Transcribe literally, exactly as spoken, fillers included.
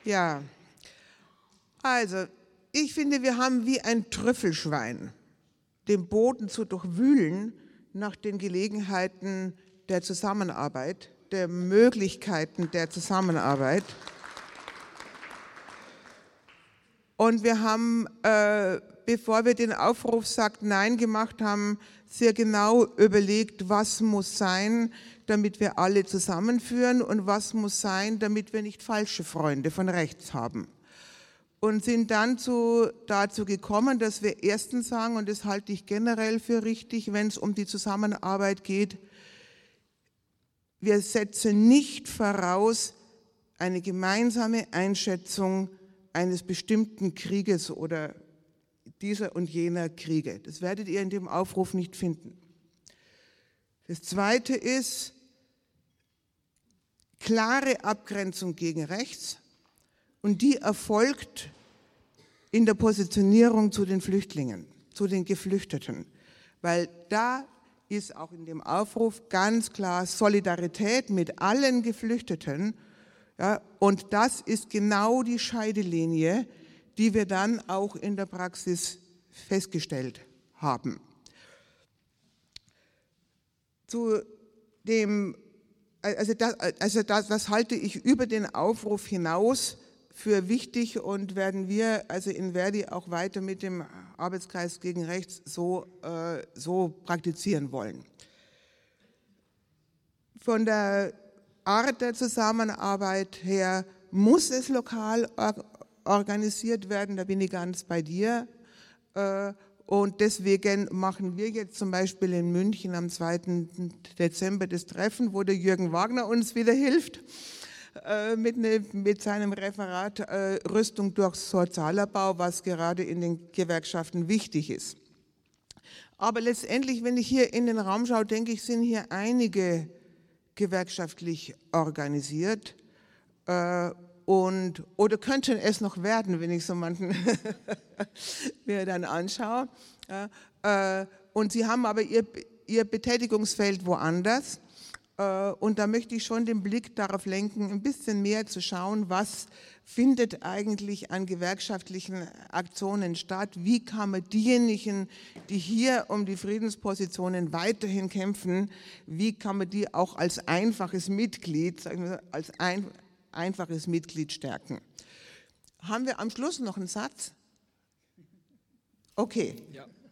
Ja, also ich finde, wir haben wie ein Trüffelschwein den Boden zu durchwühlen nach den Gelegenheiten der Zusammenarbeit, der Möglichkeiten der Zusammenarbeit. Und wir haben, äh, bevor wir den Aufruf Sagt Nein gemacht haben, sehr genau überlegt, was muss sein, damit wir alle zusammenführen und was muss sein, damit wir nicht falsche Freunde von rechts haben. Und sind dann zu, dazu gekommen, dass wir erstens sagen, und das halte ich generell für richtig, wenn es um die Zusammenarbeit geht, wir setzen nicht voraus eine gemeinsame Einschätzung eines bestimmten Krieges oder dieser und jener Kriege. Das werdet ihr in dem Aufruf nicht finden. Das Zweite ist klare Abgrenzung gegen rechts und die erfolgt in der Positionierung zu den Flüchtlingen, zu den Geflüchteten, weil da ist auch in dem Aufruf ganz klar Solidarität mit allen Geflüchteten. Ja, und das ist genau die Scheidelinie, die wir dann auch in der Praxis festgestellt haben. Zu dem, also das, also das, das halte ich über den Aufruf hinaus für wichtig und werden wir also in Verdi auch weiter mit dem Arbeitskreis gegen Rechts so, äh, so praktizieren wollen. Von der Art der Zusammenarbeit her muss es lokal organisiert werden, da bin ich ganz bei dir. Und deswegen machen wir jetzt zum Beispiel in München am zweiten Dezember das Treffen, wo der Jürgen Wagner uns wieder hilft mit, ne, mit seinem Referat Rüstung durch Sozialabbau, was gerade in den Gewerkschaften wichtig ist. Aber letztendlich, wenn ich hier in den Raum schaue, denke ich, sind hier einige gewerkschaftlich organisiert äh, und, oder könnten es noch werden, wenn ich so manchen mir dann anschaue. Äh, äh, und sie haben aber ihr, ihr Betätigungsfeld woanders äh, und da möchte ich schon den Blick darauf lenken, ein bisschen mehr zu schauen, was findet eigentlich an gewerkschaftlichen Aktionen statt, wie kann man diejenigen, die hier um die Friedenspositionen weiterhin kämpfen, wie kann man die auch als einfaches Mitglied, sagen wir, als ein, einfaches Mitglied stärken. Haben wir am Schluss noch einen Satz? Okay. Ja.